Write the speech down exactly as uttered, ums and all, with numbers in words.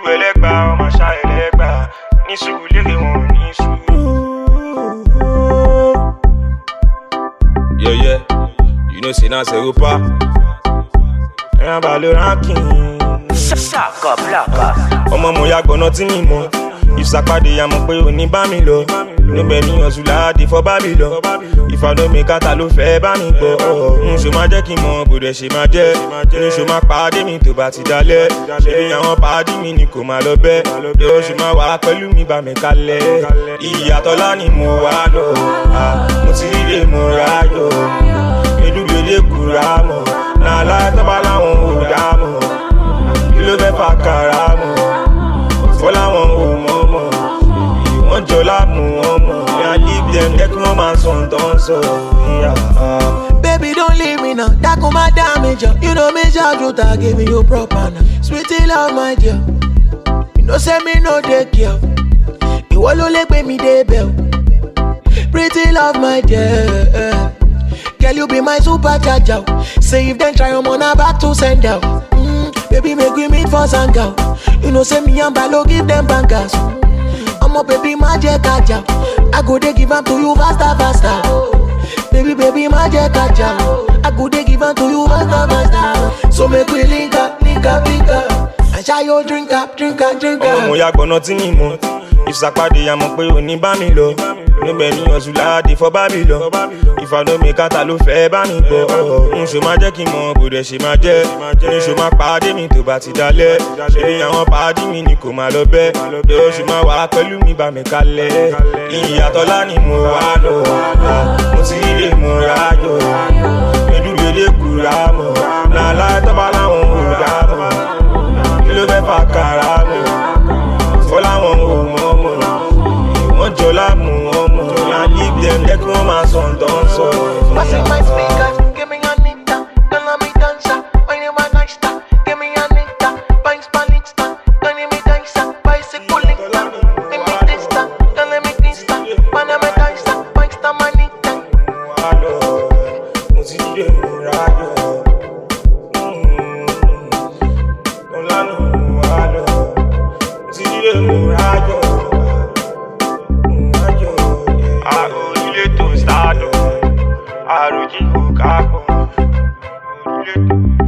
ẹlẹ́gbà ọmọ ṣá ẹlẹ́gbà ní sùúrù lérè wọn ní sùúrù. Yeah, yeah, you know say na zero pa. Ẹ̀yàn bá lè ránkì. Saka blaka. Ọmọ mo ya gbọ̀nà tí mi mọ̀. Ìsàpàdé ya mọ̀ pé òní bá mi lọ. Níbẹ̀ ní ọ̀sùn láàdì fọ́ bá mi lọ. Ìfàdó mi kàtà ló fẹ́ bá mi gbọ́. N ṣo máa jẹ́ kí n mọ bòdẹ̀ ṣe máa jẹ́. N ṣo máa pàdé mi tó bá ti dalẹ̀. Ṣebí àwọn pàdé mi ni kò máa lọ bẹ́. Ó ṣo máa wà pẹ̀lú mi bá mi kalẹ̀. Ìyàtọ̀lá ni mo wà lọ. Mo ti ríre mo ráyọ̀. Edúgbèlé kúra mọ̀. Nàlá tọ́ba láwọn ò dá mọ̀. Kí ló fẹ́ fà kàrà mọ̀? Fọ́lá wọn ò mọ̀ mọ̀. Wọ́n jọ láàmú wọn mọ̀. I leave them, jẹ́ kí wọ́n máa sọ̀n tán sọ. Baby, don't leave me now. That come my damage. You know me, Jaju, I giving you proper now. Sweetie love, my dear. You know, say me no take care. You will only pay me the bill. Pretty love, my dear. Girl, you be my supercharger. Say if then try I'm on a back to send out. Mm, baby, make we meet for Sanga. You know, say me and Balo give them bankers. I'm a baby, magic kaja. I go they give them to you faster, faster. Baby, baby, magic kaja. I go they give them to you faster, faster. So make we link up, link up, link up. And share your drink up, drink up, drink up. Ọmọ mo ya gbọ̀nà tí mi mọ̀. Ìsàpàdé ya mọ̀ pé òní bá mi lọ. Níbẹ̀ ní ọ̀sùn láàdì fọ́ bá mi lọ. Ìfàdó mi kàtà ló fẹ́ bá mi gbọ́. N ṣo máa jẹ́ kí n mọ bòdẹ̀ ṣe máa jẹ́. N ṣo máa pàdé mi tó bá ti dalẹ̀. Ṣebí àwọn pàdé mi ni kò máa lọ bẹ́. Ó ṣo máa wà pẹ̀lú mi bá mi kalẹ̀. Ìyàtọ̀lá ni mo wà lọ. Mo ti ríre mo ráyọ̀. Edúgbèlé kúra mọ̀. Nàlá tọ́ba láwọn ò dá mọ̀. Kí ló fẹ́ fà kàrà mọ̀? Fọ́lá wọn ò mọ̀ mọ̀. Wọ́n jọ láàmú wọn mọ̀. I leave them, jẹ́ kí wọ́n máa sọ̀n tán sọ. Passing my speakers, give me a nita. Don't let me dance, I need my nice star. Give me a nita, bangs palista. Don't let me dance, bicycle linka. Give me this star, don't let me this star. Man, I'm a dancer, bangs star, my nita. Hello, mo ti ríre mo ráyọ̀. Don't let me hello, mo ti ríre mo ráyọ̀. Àròlé tó sádùn, àròjì kò kápọ̀.